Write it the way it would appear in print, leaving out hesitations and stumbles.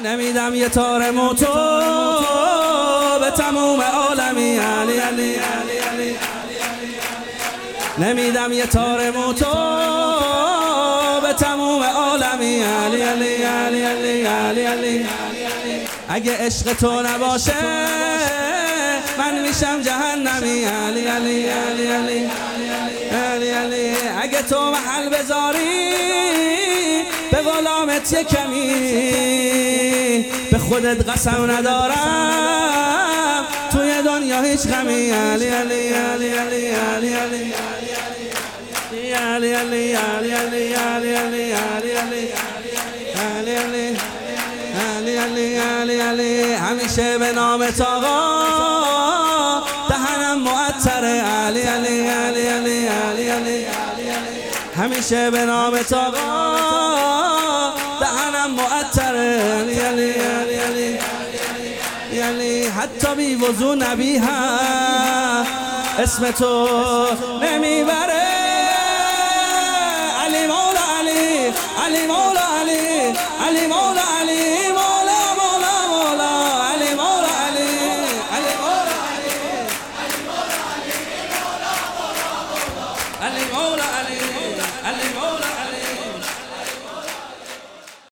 نمیدم یه تار موتو به تموم عالمی علی علی علی علی. نمیدم یه تار موتو به تموم عالمی علی علی علی علی علی علی. اگه عشق تو نباشه من میشم جهنمی علی علی علی علی علی علی. اگه تو محل بذاری به غلامت یه کمی به خودت قسم ندارم توی دنیا هیچ غمی علی علی علی علی علی علی علی علی علی علی علی علی علی علی علی علی علی علی علی. همیشه به نامت آقا دهنم معطره علی علی علی علی علی علی. همیشه به نامت آقا دهنم معطره علی علی علی علی علی. حتی بی وضو نبی هم اسم تو نمیبره علی مولا علی علی مولا علی علی مولا